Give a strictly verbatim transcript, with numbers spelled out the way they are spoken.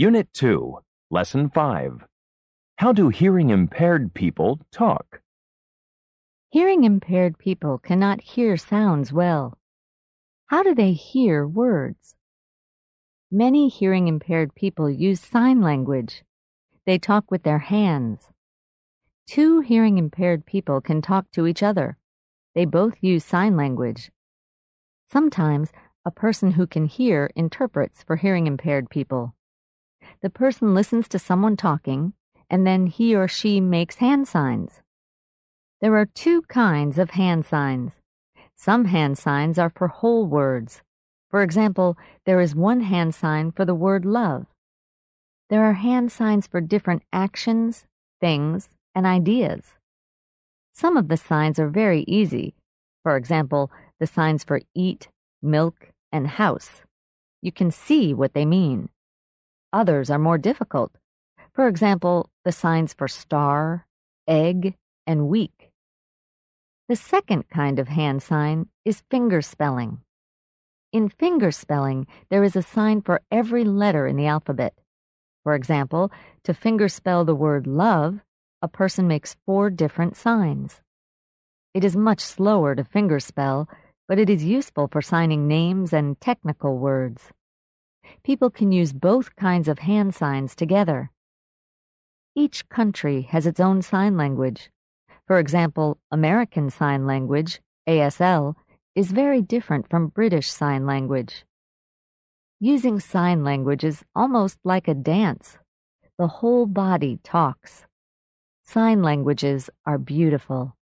Unit two, Lesson five. How do hearing-impaired people talk? Hearing-impaired people cannot hear sounds well. How do they hear words? Many hearing-impaired people use sign language. They talk with their hands. Two hearing-impaired people can talk to each other. They both use sign language. Sometimes, a person who can hear interprets for hearing-impaired people. The person listens to someone talking, and then he or she makes hand signs. There are two kinds of hand signs. Some hand signs are for whole words. For example, there is one hand sign for the word love. There are hand signs for different actions, things, and ideas. Some of the signs are very easy. For example, the signs for eat, milk, and house. You can see what they mean. Others are more difficult. For example, the signs for star, egg, and week. The second kind of hand sign is finger spelling. In finger spelling, there is a sign for every letter in the alphabet. For example, to finger spell the word love, a person makes four different signs. It is much slower to finger spell, but it is useful for signing names and technical words. People can use both kinds of hand signs together. Each country has its own sign language. For example, American Sign Language, A S L, is very different from British Sign Language. Using sign language is almost like a dance. The whole body talks. Sign languages are beautiful.